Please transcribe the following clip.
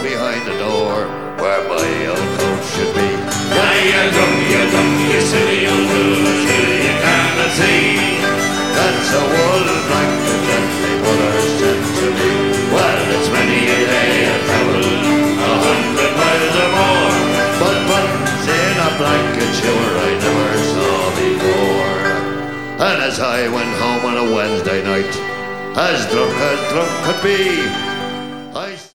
behind the door where my old coat should be. Why you dumb, you silly old goose, you cannot see. That's a wool blanket that my mother sent to me. Well, it's many a day I've travelled 100 miles or more, but buttons in a blanket sure I never saw before. And as I went home on a Wednesday night, as drunk could be,